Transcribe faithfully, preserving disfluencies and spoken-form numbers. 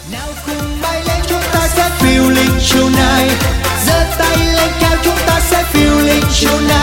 Nào cùng bay lên chúng ta sẽ phiêu linh chiều nay, giơ tay lên cao chúng ta sẽ phiêu linh chiều nay.